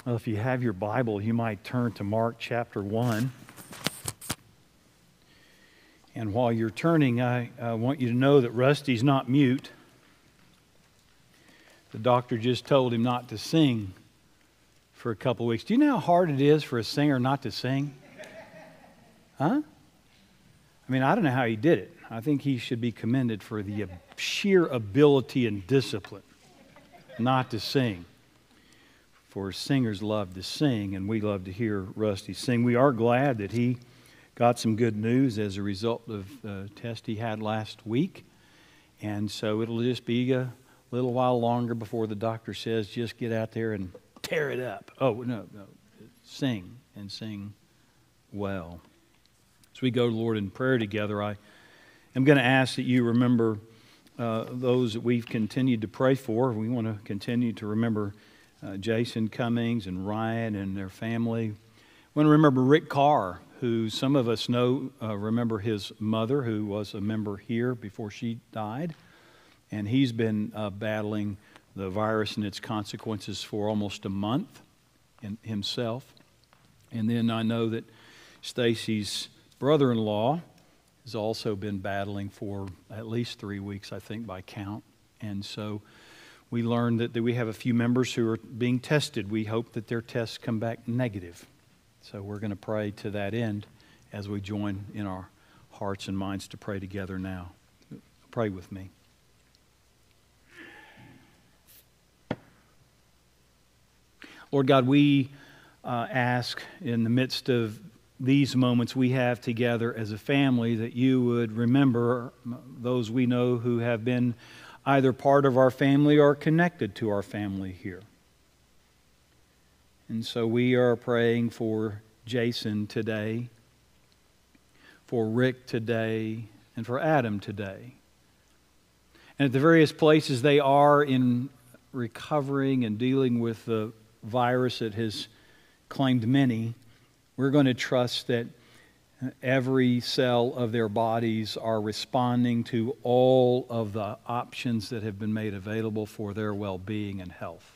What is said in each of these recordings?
Well, if you have your Bible, you might turn to Mark chapter 1. And while you're turning, I want you to know that Rusty's not mute. The doctor just told him not to sing for a couple of weeks. Do you know how hard it is for a singer not to sing? Huh? I mean, I don't know how he did it. I think he should be commended for the sheer ability and discipline not to sing. For singers love to sing, and we love to hear Rusty sing. We are glad that he got some good news as a result of the test he had last week. And so it'll just be a little while longer before the doctor says, just get out there and tear it up. Oh, no. Sing, and sing well. As we go to the Lord in prayer together, I am going to ask that you remember those that we've continued to pray for. We want to continue to remember Jason Cummings and Ryan and their family. I want to remember Rick Carr, who some of us know, remember his mother, who was a member here before she died. And he's been battling the virus and its consequences for almost a month himself. And then I know that Stacy's brother-in-law has also been battling for at least 3 weeks, I think, by count. And so we learned that we have a few members who are being tested. We hope that their tests come back negative. So we're going to pray to that end as we join in our hearts and minds to pray together now. Pray with me. Lord God, we ask in the midst of these moments we have together as a family that you would remember those we know who have been either part of our family or connected to our family here. And so we are praying for Jason today, for Rick today, and for Adam today. And at the various places they are in recovering and dealing with the virus that has claimed many, we're going to trust that every cell of their bodies are responding to all of the options that have been made available for their well-being and health.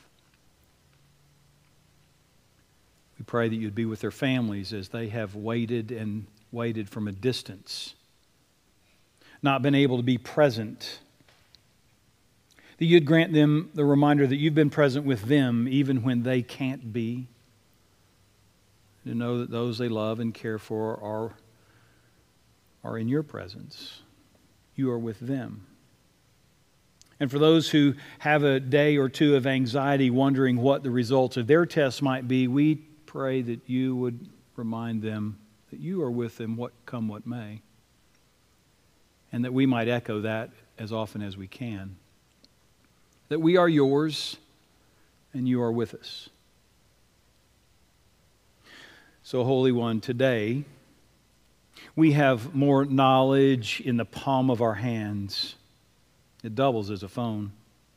We pray that you'd be with their families as they have waited from a distance, not been able to be present. That you'd grant them the reminder that you've been present with them even when they can't be. To know that those they love and care for are in your presence. You are with them. And for those who have a day or two of anxiety wondering what the results of their tests might be, we pray that you would remind them that you are with them what may. And that we might echo that as often as we can. That we are yours and you are with us. So, Holy One, today we have more knowledge in the palm of our hands. It doubles as a phone.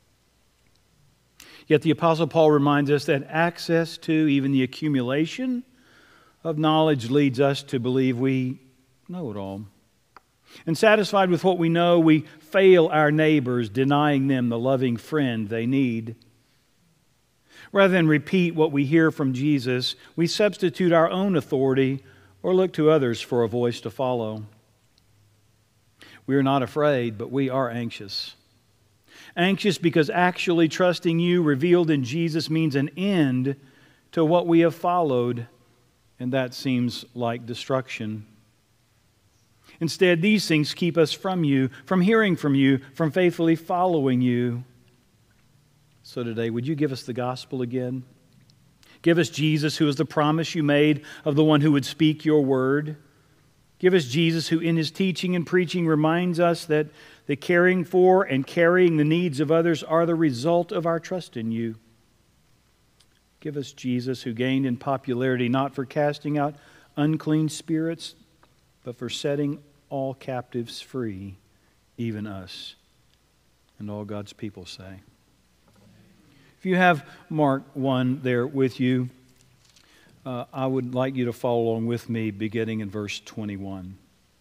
Yet the Apostle Paul reminds us that access to even the accumulation of knowledge leads us to believe we know it all. And satisfied with what we know, we fail our neighbors, denying them the loving friend they need. Rather than repeat what we hear from Jesus, we substitute our own authority or look to others for a voice to follow. We are not afraid, but we are anxious. Anxious because actually trusting you revealed in Jesus means an end to what we have followed, and that seems like destruction. Instead, these things keep us from you, from hearing from you, from faithfully following you. So today, would you give us the gospel again? Give us Jesus, who is the promise you made of the one who would speak your word. Give us Jesus, who in his teaching and preaching reminds us that the caring for and carrying the needs of others are the result of our trust in you. Give us Jesus, who gained in popularity not for casting out unclean spirits, but for setting all captives free, even us. And all God's people say. If you have Mark 1 there with you, I would like you to follow along with me beginning in verse 21.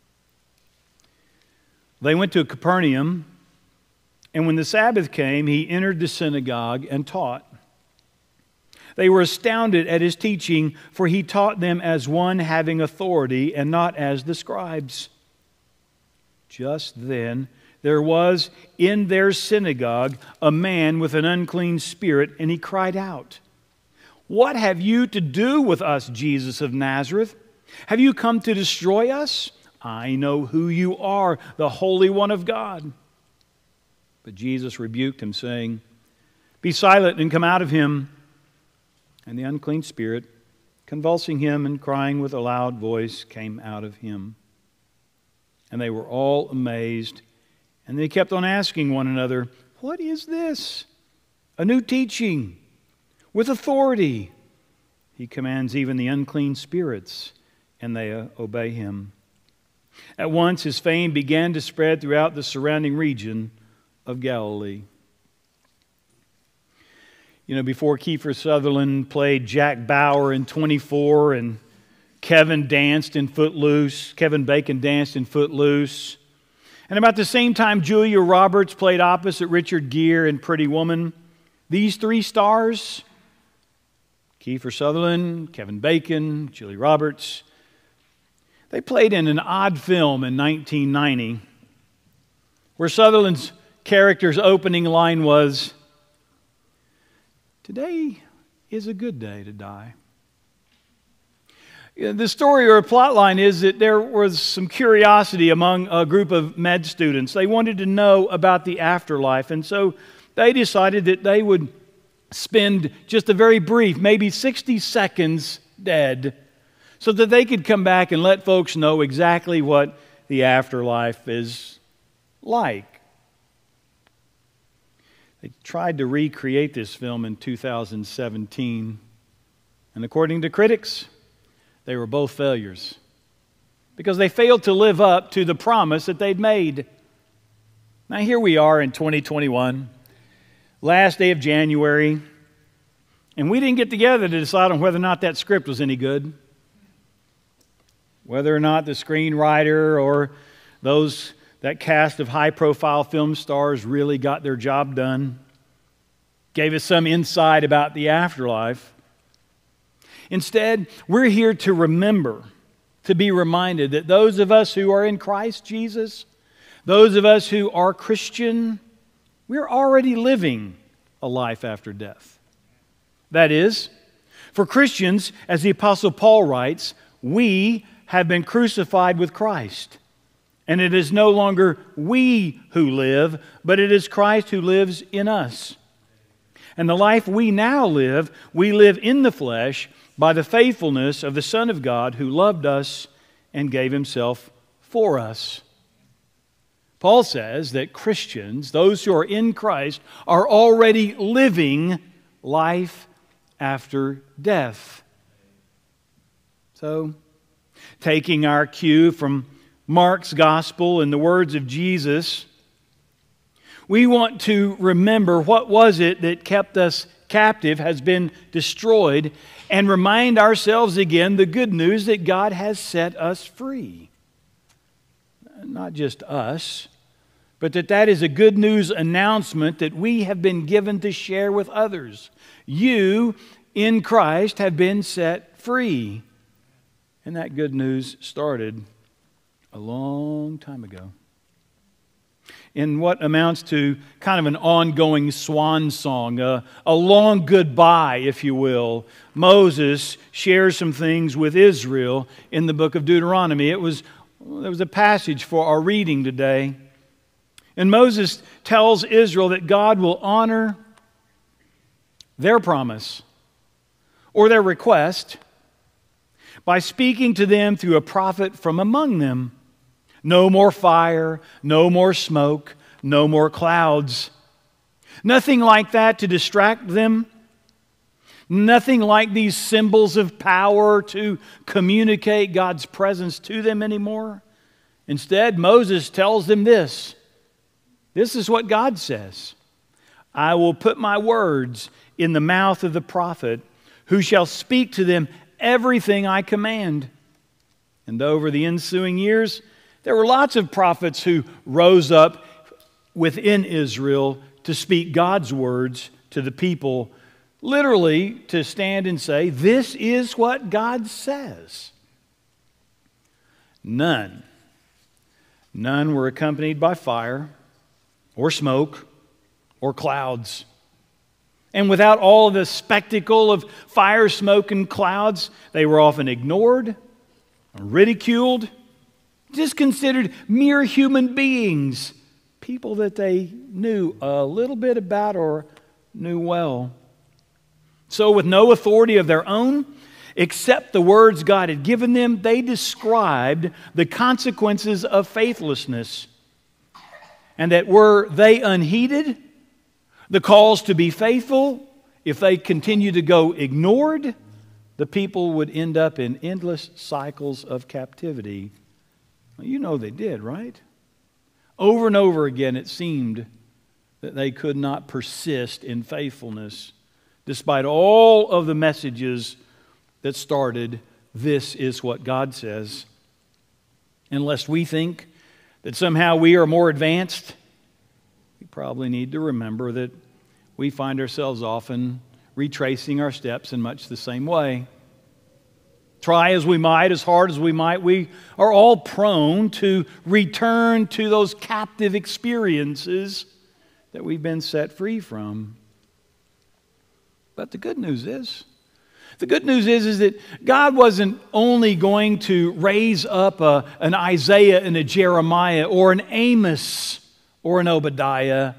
They went to Capernaum, and when the Sabbath came, he entered the synagogue and taught. They were astounded at his teaching, for he taught them as one having authority and not as the scribes. Just then there was in their synagogue a man with an unclean spirit, and he cried out, "What have you to do with us, Jesus of Nazareth? Have you come to destroy us? I know who you are, the Holy One of God." But Jesus rebuked him, saying, "Be silent and come out of him." And the unclean spirit, convulsing him and crying with a loud voice, came out of him. And they were all amazed, and they kept on asking one another, "What is this? A new teaching with authority. He commands even the unclean spirits, and they obey him." At once his fame began to spread throughout the surrounding region of Galilee. You know, before Kiefer Sutherland played Jack Bauer in 24 and Kevin Bacon danced in Footloose. And about the same time Julia Roberts played opposite Richard Gere in Pretty Woman, these three stars, Kiefer Sutherland, Kevin Bacon, Julia Roberts, they played in an odd film in 1990 where Sutherland's character's opening line was, "Today is a good day to die." The story or plot line is that there was some curiosity among a group of med students. They wanted to know about the afterlife, and so they decided that they would spend just a very brief, maybe 60 seconds dead, so that they could come back and let folks know exactly what the afterlife is like. They tried to recreate this film in 2017, and according to critics, they were both failures because they failed to live up to the promise that they'd made. Now here we are in 2021, last day of January, and we didn't get together to decide on whether or not that script was any good, whether or not the screenwriter or that cast of high-profile film stars really got their job done, gave us some insight about the afterlife. Instead, we're here to remember, to be reminded that those of us who are in Christ Jesus, those of us who are Christian, we're already living a life after death. That is, for Christians, as the Apostle Paul writes, we have been crucified with Christ. And it is no longer we who live, but it is Christ who lives in us. And the life we now live, we live in the flesh by the faithfulness of the Son of God who loved us and gave Himself for us. Paul says that Christians, those who are in Christ, are already living life after death. So, taking our cue from Mark's Gospel and the words of Jesus, we want to remember what was it that kept us captive, has been destroyed, and remind ourselves again the good news that God has set us free. Not just us, but that is a good news announcement that we have been given to share with others. You, in Christ, have been set free. And that good news started a long time ago. In what amounts to kind of an ongoing swan song, a long goodbye, if you will, Moses shares some things with Israel in the book of Deuteronomy. There was a passage for our reading today. And Moses tells Israel that God will honor their promise or their request by speaking to them through a prophet from among them. No more fire, no more smoke, no more clouds. Nothing like that to distract them. Nothing like these symbols of power to communicate God's presence to them anymore. Instead, Moses tells them this. This is what God says. I will put my words in the mouth of the prophet who shall speak to them everything I command. And over the ensuing years, there were lots of prophets who rose up within Israel to speak God's words to the people literally to stand and say, this is what God says. None were accompanied by fire or smoke or clouds. And without all the spectacle of fire, smoke, and clouds, they were often ignored, ridiculed, just considered mere human beings, people that they knew a little bit about or knew well. So with no authority of their own, except the words God had given them, they described the consequences of faithlessness. And that were they unheeded, the calls to be faithful, if they continue to go ignored, the people would end up in endless cycles of captivity. Well, you know they did, right? Over and over again it seemed that they could not persist in faithfulness despite all of the messages that started, this is what God says. Unless we think that somehow we are more advanced, we probably need to remember that we find ourselves often retracing our steps in much the same way. Try as we might, as hard as we might, we are all prone to return to those captive experiences that we've been set free from. But the good news is that God wasn't only going to raise up an Isaiah and a Jeremiah or an Amos or an Obadiah.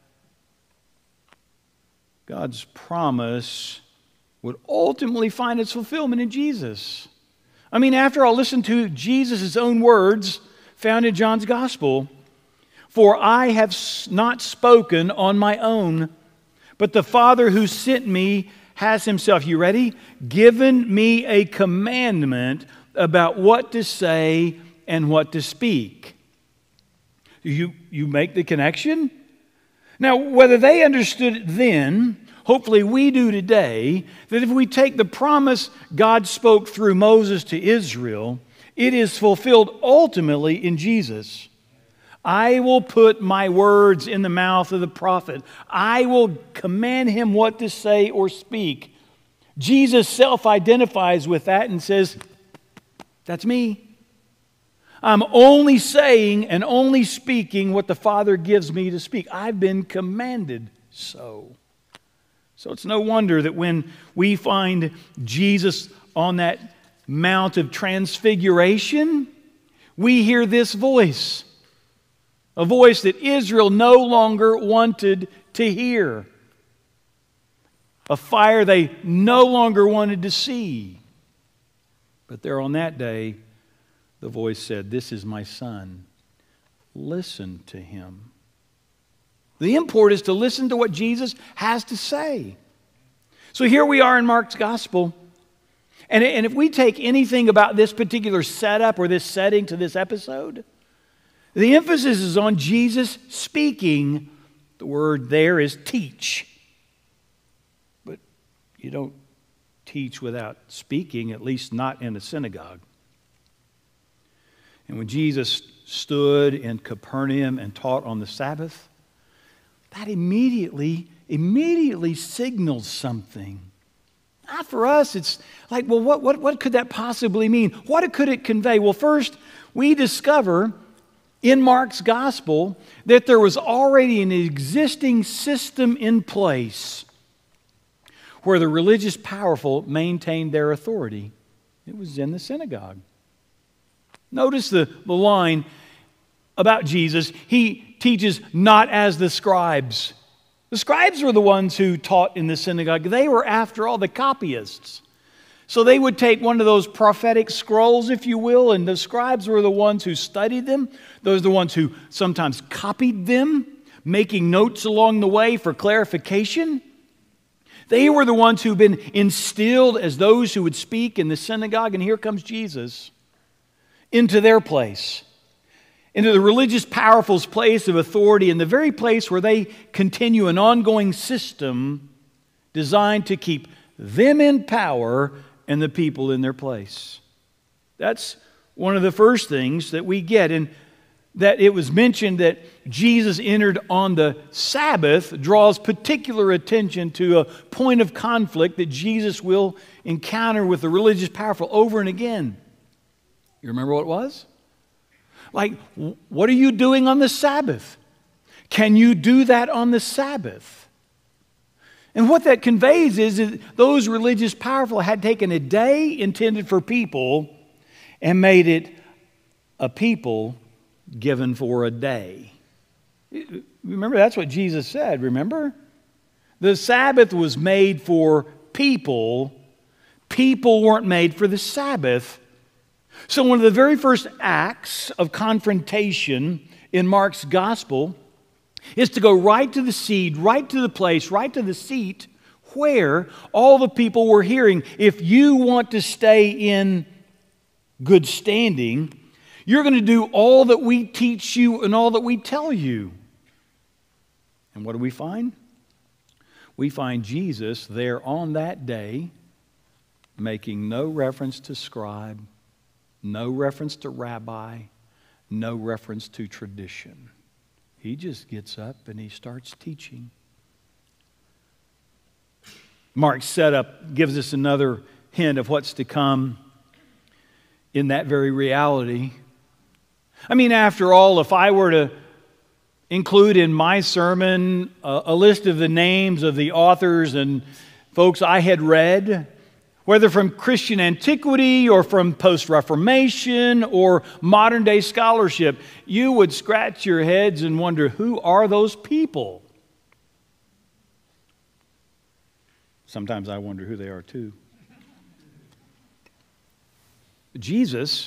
God's promise would ultimately find its fulfillment in Jesus. I mean, after all, listen to Jesus' own words found in John's Gospel. For I have not spoken on my own, but the Father who sent me has himself, you ready? Given me a commandment about what to say and what to speak. You make the connection? Now, whether they understood it then, hopefully we do today, that if we take the promise God spoke through Moses to Israel, it is fulfilled ultimately in Jesus. I will put my words in the mouth of the prophet. I will command him what to say or speak. Jesus self-identifies with that and says, that's me. I'm only saying and only speaking what the Father gives me to speak. I've been commanded so. So it's no wonder that when we find Jesus on that Mount of Transfiguration, we hear this voice. A voice that Israel no longer wanted to hear. A fire they no longer wanted to see. But there on that day, the voice said, this is my son. Listen to him. The import is to listen to what Jesus has to say. So here we are in Mark's Gospel. And if we take anything about this particular setup or this setting to this episode, the emphasis is on Jesus speaking. The word there is teach. But you don't teach without speaking, at least not in a synagogue. And when Jesus stood in Capernaum and taught on the Sabbath, that immediately signals something. Not for us, it's like, well, what could that possibly mean? What could it convey? Well, first, we discover in Mark's Gospel that there was already an existing system in place where the religious powerful maintained their authority. It was in the synagogue. Notice the line about Jesus. He teaches not as the scribes. The scribes were the ones who taught in the synagogue. They were, after all, the copyists. So they would take one of those prophetic scrolls, if you will, and the scribes were the ones who studied them. Those are the ones who sometimes copied them, making notes along the way for clarification. They were the ones who'd been instilled as those who would speak in the synagogue, and here comes Jesus into their place, into the religious powerful's place of authority, in the very place where they continue an ongoing system designed to keep them in power and the people in their place. That's one of the first things that we get. And that it was mentioned that Jesus entered on the Sabbath draws particular attention to a point of conflict that Jesus will encounter with the religious powerful over and again. You remember what it was? Like, what are you doing on the Sabbath? Can you do that on the Sabbath? And what that conveys is that those religious powerful had taken a day intended for people and made it a people given for a day. Remember, that's what Jesus said, remember? The Sabbath was made for people. People weren't made for the Sabbath. So one of the very first acts of confrontation in Mark's gospel is to go right to the seed, right to the place, right to the seat where all the people were hearing. If you want to stay in good standing, you're going to do all that we teach you and all that we tell you. And what do we find? We find Jesus there on that day making no reference to scribe, no reference to rabbi, no reference to tradition. He just gets up and he starts teaching. Mark's setup gives us another hint of what's to come in that very reality. I mean, after all, if I were to include in my sermon a list of the names of the authors and folks I had read, whether from Christian antiquity or from post-Reformation or modern-day scholarship, you would scratch your heads and wonder, who are those people? Sometimes I wonder who they are too. Jesus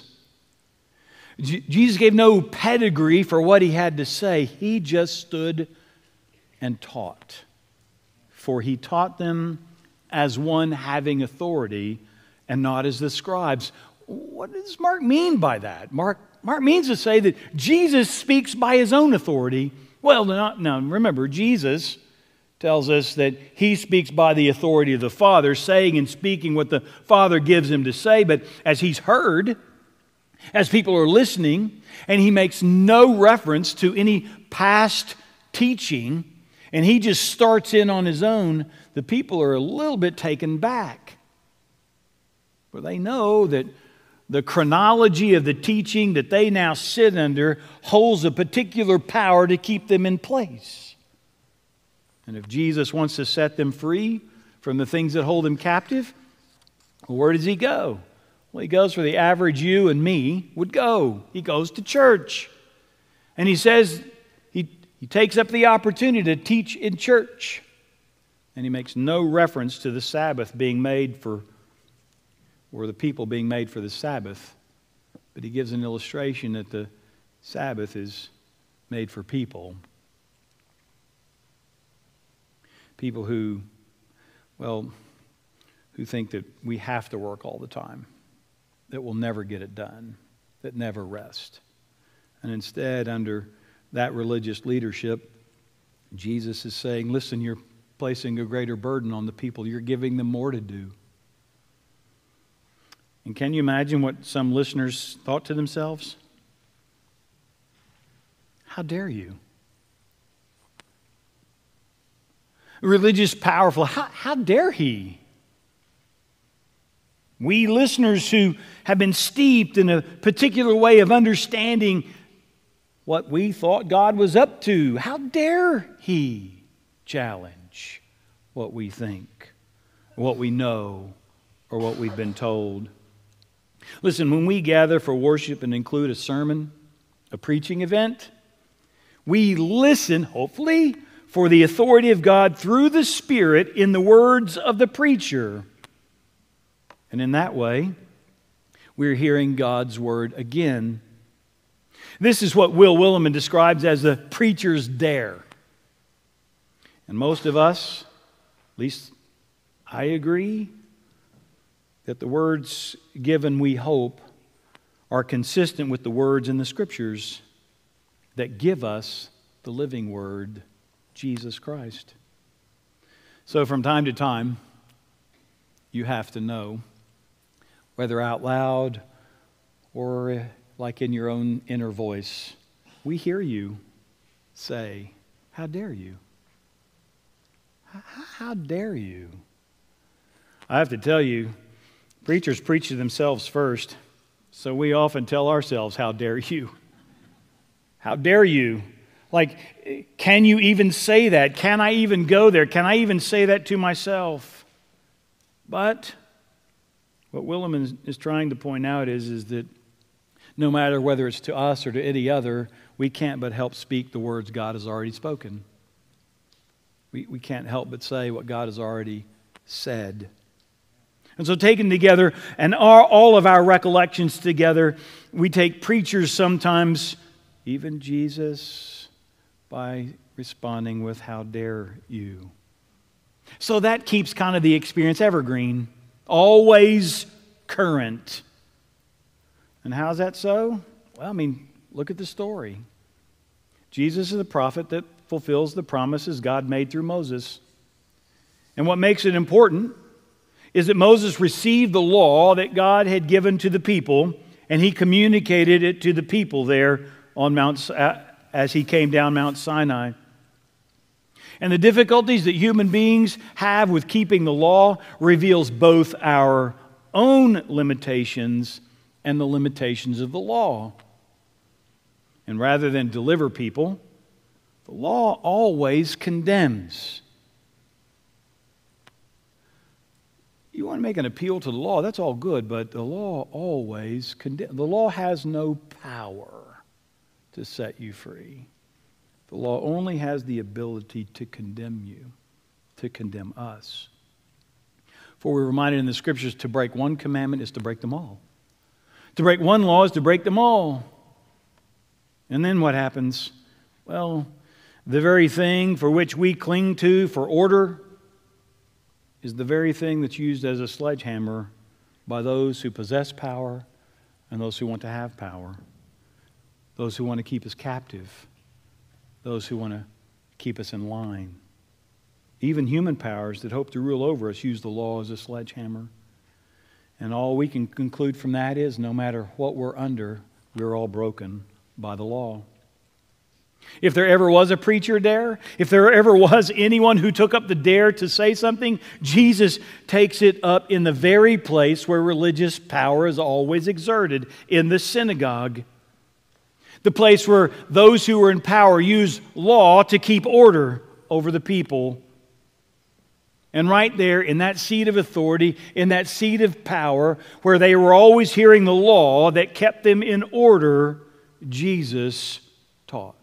gave no pedigree for what he had to say. He just stood and taught. For he taught them as one having authority and not as the scribes. What does Mark mean by that? Mark means to say that Jesus speaks by his own authority. Well, now remember, Jesus tells us that he speaks by the authority of the Father, saying and speaking what the Father gives him to say. But as he's heard, as people are listening, and he makes no reference to any past teaching, and he just starts in on his own, the people are a little bit taken back. For they know that the chronology of the teaching that they now sit under holds a particular power to keep them in place. And if Jesus wants to set them free from the things that hold them captive, well, where does he go? Well, he goes where the average you and me would go. He goes to church. And he says, he takes up the opportunity to teach in church. And he makes no reference to the Sabbath being made for, or the people being made for the Sabbath. But he gives an illustration that the Sabbath is made for people. People who think that we have to work all the time, that we'll never get it done, that never rest. And instead, under that religious leadership, Jesus is saying, listen, you're placing a greater burden on the people. You're giving them more to do. And can you imagine what some listeners thought to themselves? How dare you? Religious powerful, how dare he? We listeners who have been steeped in a particular way of understanding what we thought God was up to, how dare he challenge what we think, what we know, or what we've been told? Listen, when we gather for worship and include a sermon, a preaching event, we listen, hopefully, for the authority of God through the Spirit in the words of the preacher. And in that way, we're hearing God's word again. This is what Will Willimon describes as the preacher's dare. And most of us, at least I agree, that the words given, we hope, are consistent with the words in the Scriptures that give us the living Word, Jesus Christ. So from time to time, you have to know, whether out loud or like in your own inner voice, we hear you say, how dare you? How dare you? I have to tell you, preachers preach to themselves first, so we often tell ourselves, how dare you? How dare you? Like, can you even say that? Can I even go there? Can I even say that to myself? But what Willimon is trying to point out is that no matter whether it's to us or to any other, we can't but help speak the words God has already spoken. We can't help but say what God has already said. And so taken together, and all of our recollections together, we take preachers sometimes, even Jesus, by responding with, how dare you? So that keeps kind of the experience evergreen, always current. And how's that so? Well, I mean, look at the story. Jesus is the prophet that fulfills the promises God made through Moses. And what makes it important is that Moses received the law that God had given to the people, and he communicated it to the people there on as he came down Mount Sinai. And the difficulties that human beings have with keeping the law reveals both our own limitations and the limitations of the law. And rather than deliver people, the law always condemns. You want to make an appeal to the law, that's all good, but the law always condemns. The law has no power to set you free. The law only has the ability to condemn you, to condemn us. For we're reminded in the Scriptures, to break one commandment is to break them all. To break one law is to break them all. And then what happens? Well, the very thing for which we cling to for order is the very thing that's used as a sledgehammer by those who possess power and those who want to have power, those who want to keep us captive, those who want to keep us in line. Even human powers that hope to rule over us use the law as a sledgehammer. And all we can conclude from that is, no matter what we're under, we're all broken by the law. If there ever was a preacher dare, if there ever was anyone who took up the dare to say something, Jesus takes it up in the very place where religious power is always exerted, in the synagogue. The place where those who were in power use law to keep order over the people. And right there, in that seat of authority, in that seat of power, where they were always hearing the law that kept them in order, Jesus taught.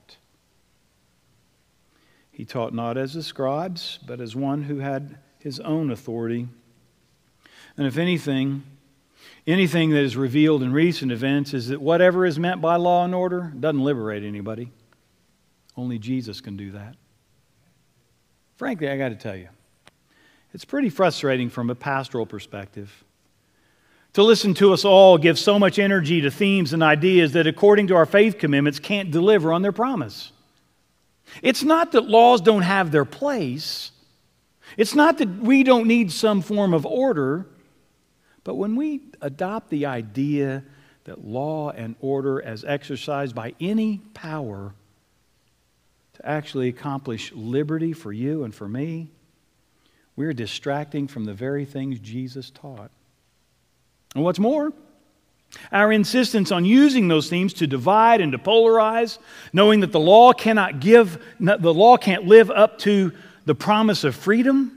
He taught not as the scribes, but as one who had his own authority. And if anything that is revealed in recent events is that whatever is meant by law and order doesn't liberate anybody. Only Jesus can do that. Frankly, I got to tell you, it's pretty frustrating from a pastoral perspective to listen to us all give so much energy to themes and ideas that, according to our faith commitments, can't deliver on their promise. It's not that laws don't have their place. It's not that we don't need some form of order. But when we adopt the idea that law and order, as exercised by any power to actually accomplish liberty for you and for me, we're distracting from the very things Jesus taught. And what's more, our insistence on using those themes to divide and to polarize, knowing that the law can't live up to the promise of freedom.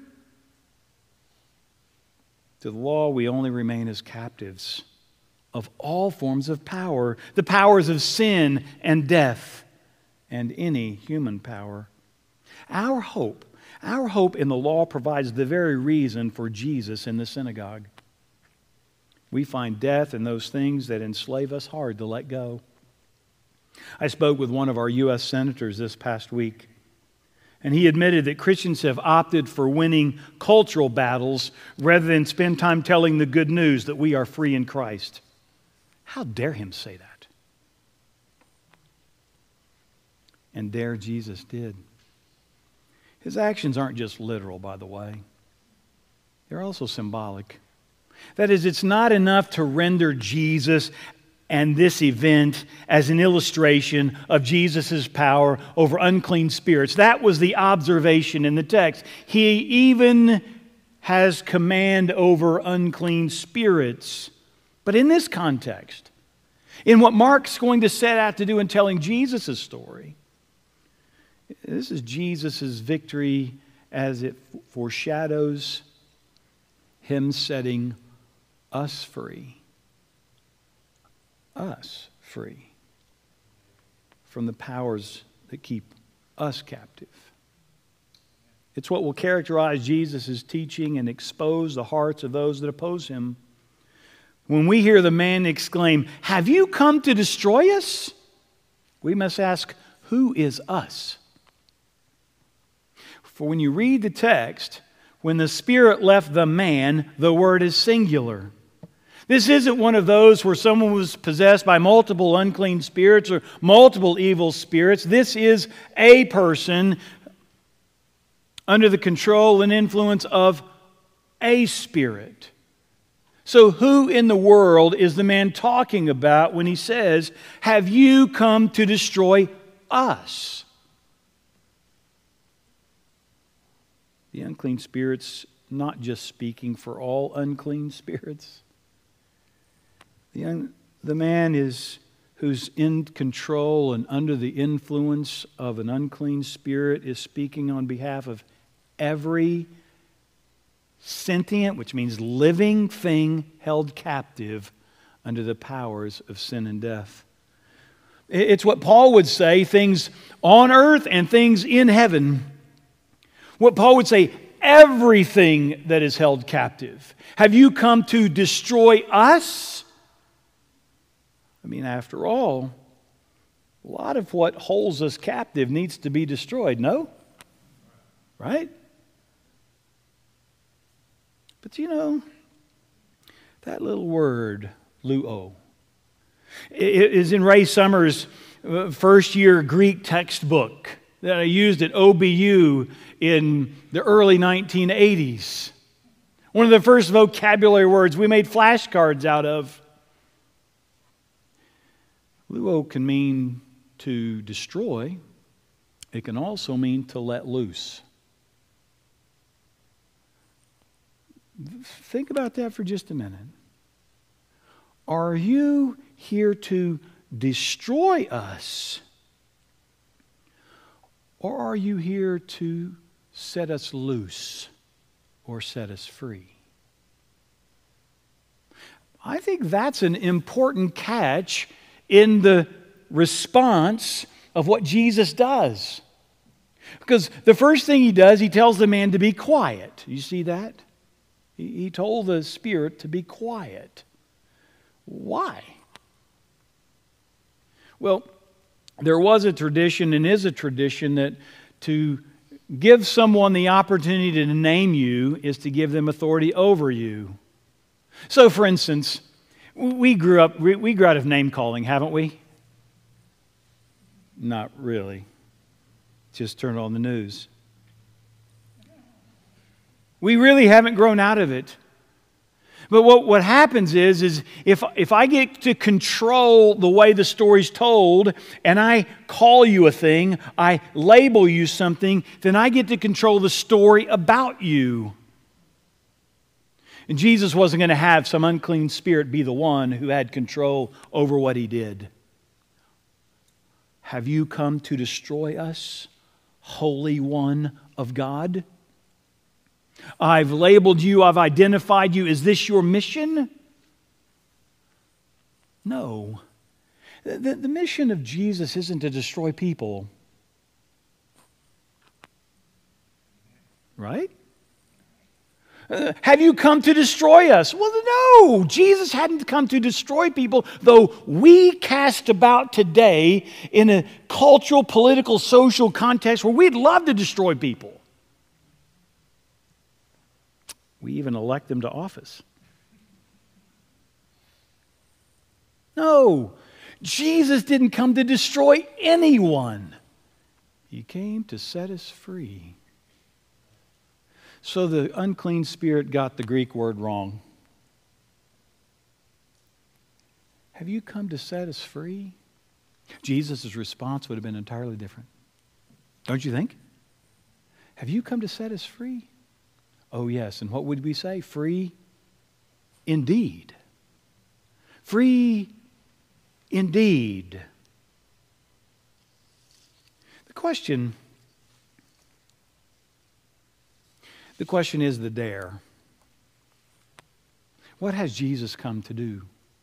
To the law, we only remain as captives of all forms of power, the powers of sin and death, and any human power. Our hope in the law provides the very reason for Jesus in the synagogue. We find death in those things that enslave us hard to let go. I spoke with one of our U.S. senators this past week, and he admitted that Christians have opted for winning cultural battles rather than spend time telling the good news that we are free in Christ. How dare him say that? And dare Jesus did. His actions aren't just literal, by the way. They're also symbolic. That is, it's not enough to render Jesus and this event as an illustration of Jesus' power over unclean spirits. That was the observation in the text. He even has command over unclean spirits. But in this context, in what Mark's going to set out to do in telling Jesus' story, this is Jesus' victory as it foreshadows Him setting us free. Us free from the powers that keep us captive. It's what will characterize Jesus' teaching and expose the hearts of those that oppose Him. When we hear the man exclaim, "Have you come to destroy us?" we must ask, who is us? For when you read the text, when the Spirit left the man, the word is singular. This isn't one of those where someone was possessed by multiple unclean spirits or multiple evil spirits. This is a person under the control and influence of a spirit. So who in the world is the man talking about when he says, "Have you come to destroy us?" The unclean spirit's not just speaking for all unclean spirits. The man who's in control and under the influence of an unclean spirit is speaking on behalf of every sentient, which means living thing held captive under the powers of sin and death. It's what Paul would say, things on earth and things in heaven. What Paul would say, everything that is held captive. Have you come to destroy us? I mean, after all, a lot of what holds us captive needs to be destroyed, no? Right? But you know, that little word, luo, it is in Ray Summers' first year Greek textbook that I used at OBU in the early 1980s. One of the first vocabulary words we made flashcards out of. Luo can mean to destroy. It can also mean to let loose. Think about that for just a minute. Are you here to destroy us? Or are you here to set us loose or set us free? I think that's an important catch in the response of what Jesus does. Because the first thing He does, He tells the man to be quiet. You see that? He told the spirit to be quiet. Why? Well, there was a tradition and is a tradition that to give someone the opportunity to name you is to give them authority over you. So, for instance, we grew out of name calling, haven't we? Not really. Just turn on the news. We really haven't grown out of it. But what happens is if I get to control the way the story's told and I call you a thing, I label you something, then I get to control the story about you. And Jesus wasn't going to have some unclean spirit be the one who had control over what He did. Have you come to destroy us, Holy One of God? I've labeled you, I've identified you. Is this your mission? No. The mission of Jesus isn't to destroy people. Right? Have you come to destroy us? Well, no. Jesus hadn't come to destroy people, though we cast about today in a cultural, political, social context where we'd love to destroy people. We even elect them to office. No, Jesus didn't come to destroy anyone. He came to set us free. So the unclean spirit got the Greek word wrong. Have you come to set us free? Jesus' response would have been entirely different. Don't you think? Have you come to set us free? Oh, yes. And what would we say? Free indeed. Free indeed. The question is the dare. What has Jesus come to do?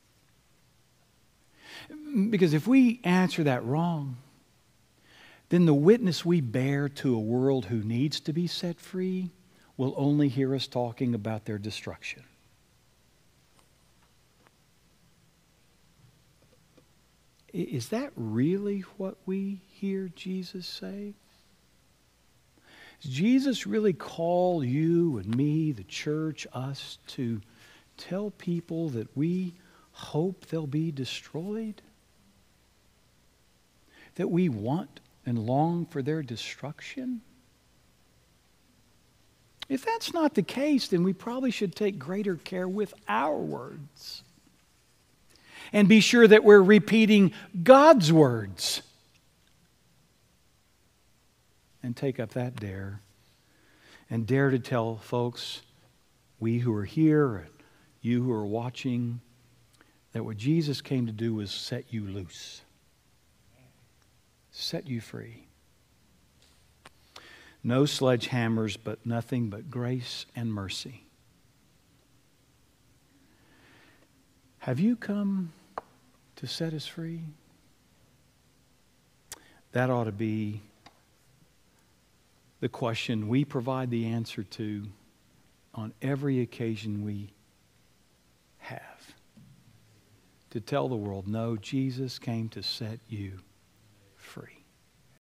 Because if we answer that wrong, then the witness we bear to a world who needs to be set free will only hear us talking about their destruction. Is that really what we hear Jesus say? Does Jesus really call you and me, the church, us, to tell people that we hope they'll be destroyed? That we want and long for their destruction? If that's not the case, then we probably should take greater care with our words and be sure that we're repeating God's words. And take up that dare and dare to tell folks, we who are here and you who are watching, that what Jesus came to do was set you loose, set you free. No sledgehammers, but nothing but grace and mercy. Have you come to set us free? That ought to be the question we provide the answer to on every occasion we have. To tell the world, no, Jesus came to set you free.